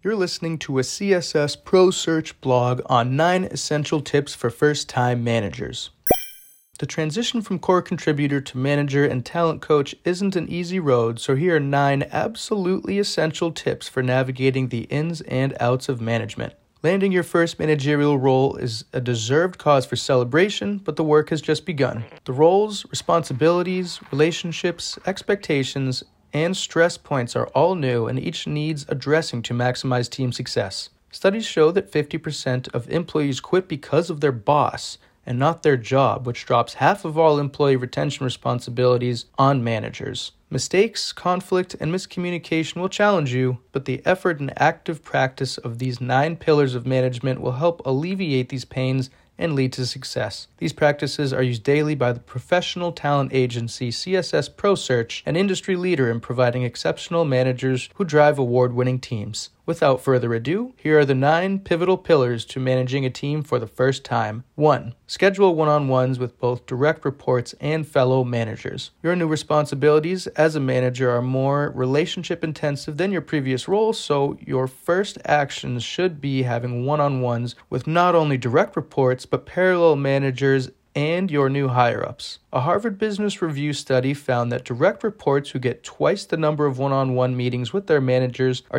You're listening to a CSS Pro Search blog on 9 essential tips for first-time managers. The transition from core contributor to manager and talent coach isn't an easy road, so here are 9 absolutely essential tips for navigating the ins and outs of management. Landing your first managerial role is a deserved cause for celebration, but the work has just begun. The roles, responsibilities, relationships, expectations, and stress points are all new, and each needs addressing to maximize team success. Studies show that 50% of employees quit because of their boss and not their job, which drops half of all employee retention responsibilities on managers. Mistakes, conflict, and miscommunication will challenge you, but the effort and active practice of these 9 pillars of management will help alleviate these pains and lead to success. These practices are used daily by the professional talent agency CSS Pro Search, an industry leader in providing exceptional managers who drive award-winning teams. Without further ado, here are the 9 pivotal pillars to managing a team for the first time. 1. Schedule one-on-ones with both direct reports and fellow managers. Your new responsibilities as a manager are more relationship-intensive than your previous role, so your first actions should be having one-on-ones with not only direct reports, but parallel managers and your new higher-ups. A Harvard Business Review study found that direct reports who get twice the number of one-on-one meetings with their managers are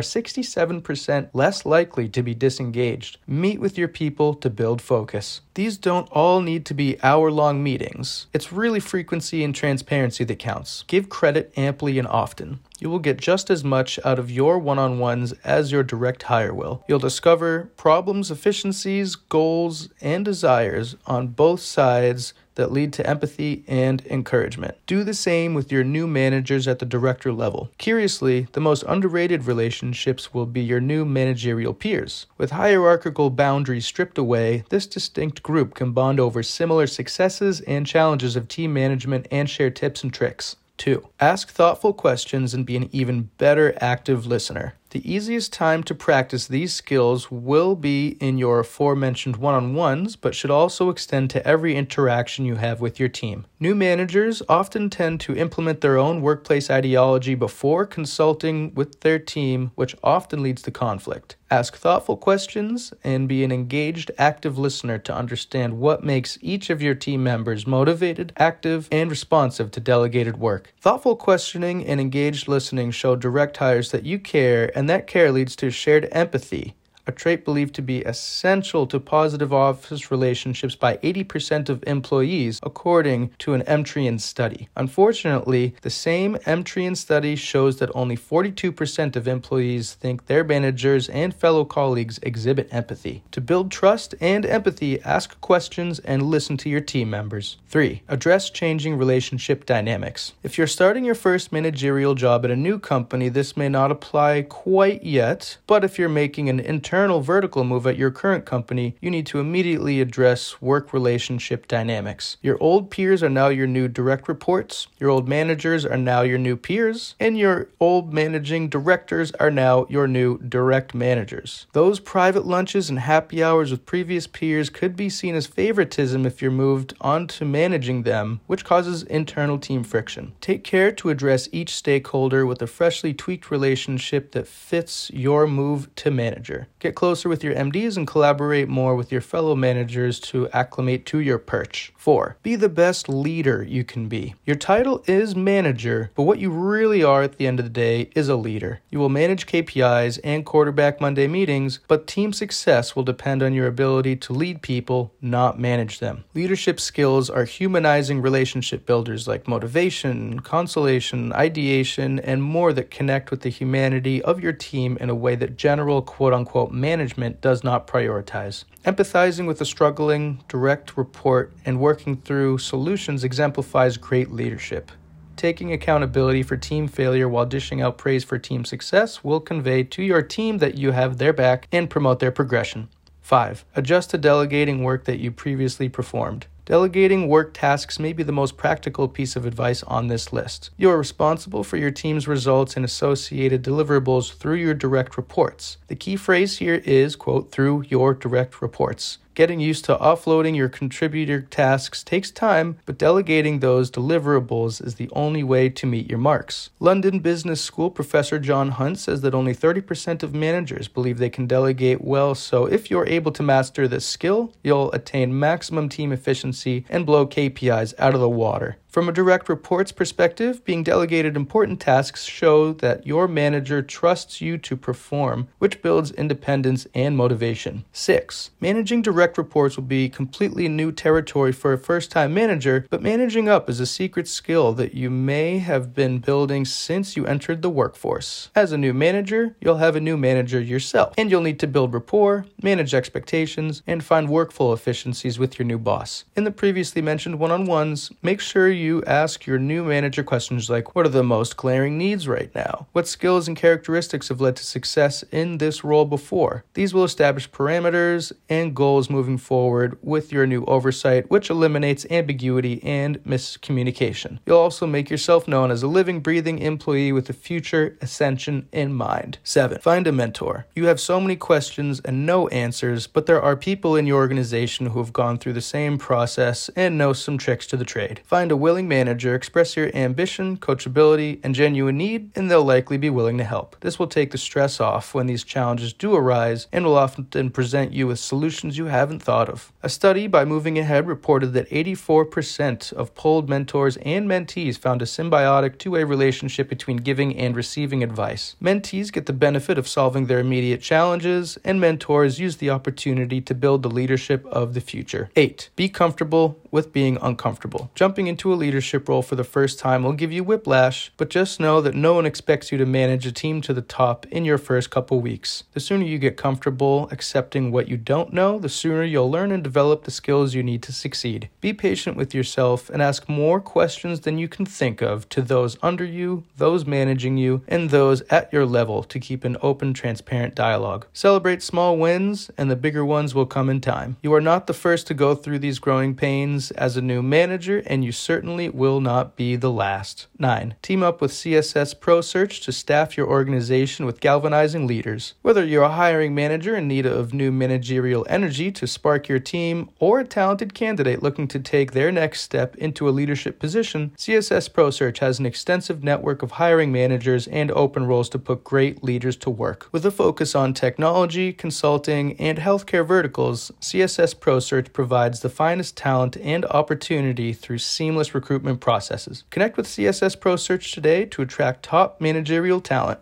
67% less likely to be disengaged. Meet with your people to build focus. These don't all need to be hour-long meetings. It's really frequency and transparency that counts. Give credit amply and often. You will get just as much out of your one-on-ones as your direct hire will. You'll discover problems, efficiencies, goals, and desires on both sides that lead to empathy and encouragement. Do the same with your new managers at the director level. Curiously, the most underrated relationships will be your new managerial peers. With hierarchical boundaries stripped away, this distinct group can bond over similar successes and challenges of team management and share tips and tricks. 2. Ask thoughtful questions and be an even better active listener. The easiest time to practice these skills will be in your aforementioned one-on-ones, but should also extend to every interaction you have with your team. New managers often tend to implement their own workplace ideology before consulting with their team, which often leads to conflict. Ask thoughtful questions and be an engaged, active listener to understand what makes each of your team members motivated, active, and responsive to delegated work. Thoughtful questioning and engaged listening show direct hires that you care, and that care leads to shared empathy, a trait believed to be essential to positive office relationships by 80% of employees, according to an Mtrian study. Unfortunately, the same Mtrian study shows that only 42% of employees think their managers and fellow colleagues exhibit empathy. To build trust and empathy, ask questions and listen to your team members. 3. Address changing relationship dynamics. If you're starting your first managerial job at a new company, this may not apply quite yet, but if you're making an internal vertical move at your current company, you need to immediately address work relationship dynamics. Your old peers are now your new direct reports, your old managers are now your new peers, and your old managing directors are now your new direct managers. Those private lunches and happy hours with previous peers could be seen as favoritism if you're moved on to managing them, which causes internal team friction. Take care to address each stakeholder with a freshly tweaked relationship that fits your move to manager. Get closer with your MDs and collaborate more with your fellow managers to acclimate to your perch. 4. Be the best leader you can be. Your title is manager, but what you really are at the end of the day is a leader. You will manage KPIs and quarterback Monday meetings, but team success will depend on your ability to lead people, not manage them. Leadership skills are humanizing relationship builders like motivation, consolation, ideation, and more that connect with the humanity of your team in a way that general quote-unquote management does not prioritize. Empathizing with a struggling direct report and working through solutions exemplifies great leadership. Taking accountability for team failure while dishing out praise for team success will convey to your team that you have their back and promote their progression. 5. Adjust to delegating work that you previously performed. Delegating work tasks may be the most practical piece of advice on this list. You are responsible for your team's results and associated deliverables through your direct reports. The key phrase here is, quote, through your direct reports. Getting used to offloading your contributor tasks takes time, but delegating those deliverables is the only way to meet your marks. London Business School professor John Hunt says that only 30% of managers believe they can delegate well, so if you're able to master this skill, you'll attain maximum team efficiency and blow KPIs out of the water. From a direct reports perspective, being delegated important tasks show that your manager trusts you to perform, which builds independence and motivation. 6. Managing direct reports will be completely new territory for a first-time manager, but managing up is a secret skill that you may have been building since you entered the workforce. As a new manager, you'll have a new manager yourself, and you'll need to build rapport, manage expectations, and find workflow efficiencies with your new boss. In the previously mentioned one-on-ones, make sure you ask your new manager questions like, what are the most glaring needs right now? What skills and characteristics have led to success in this role before? These will establish parameters and goals moving forward with your new oversight, which eliminates ambiguity and miscommunication. You'll also make yourself known as a living, breathing employee with a future ascension in mind. 7. Find a mentor. You have so many questions and no answers, but there are people in your organization who have gone through the same process and know some tricks to the trade. Find a willing manager, express your ambition, coachability, and genuine need, and they'll likely be willing to help. This will take the stress off when these challenges do arise and will often present you with solutions you haven't thought of. A study by Moving Ahead reported that 84% of polled mentors and mentees found a symbiotic two-way relationship between giving and receiving advice. Mentees get the benefit of solving their immediate challenges, and mentors use the opportunity to build the leadership of the future. 8. Be comfortable with being uncomfortable. Jumping into a leadership role for the first time will give you whiplash, but just know that no one expects you to manage a team to the top in your first couple weeks. The sooner you get comfortable accepting what you don't know, the sooner you'll learn and develop the skills you need to succeed. Be patient with yourself and ask more questions than you can think of to those under you, those managing you, and those at your level to keep an open, transparent dialogue. Celebrate small wins, and the bigger ones will come in time. You are not the first to go through these growing pains as a new manager, and you certainly will not be the last. 9. Team up with CSS ProSearch to staff your organization with galvanizing leaders. Whether you're a hiring manager in need of new managerial energy to spark your team, or a talented candidate looking to take their next step into a leadership position, CSS ProSearch has an extensive network of hiring managers and open roles to put great leaders to work. With a focus on technology, consulting, and healthcare verticals, CSS ProSearch provides the finest talent and opportunity through seamless recruitment processes. Connect with CSS ProSearch today to attract top managerial talent.